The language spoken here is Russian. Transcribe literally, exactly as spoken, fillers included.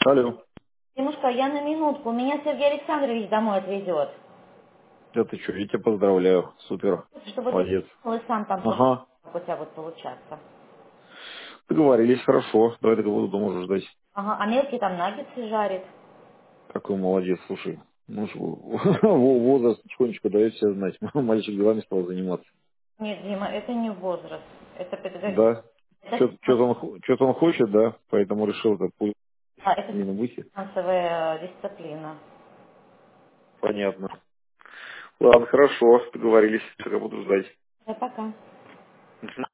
Алло. Димушка, я на минутку. Меня Сергей Александрович домой отвезет. Да ты что, я тебя поздравляю. Супер. Чтобы ты Молодец. и сам там посмотрел, Ага. как у тебя будет получаться. Договорились, хорошо. Давай до кого дома уже ждать. Ага, а мелкий там наггетсы жарит. Какой молодец, слушай. Ну, ж, во- возраст потихонечку дает себя знать. Мальчик делами стал заниматься. Нет, Дима, это не возраст. Это педагогия. Да. Это, Что-то он, хо- что-то он хочет, да? Поэтому решил это пуль а, это не выйти. финансовая э, дисциплина. Понятно. Ладно, хорошо. Договорились. Пока буду ждать. Да, пока. Мгм.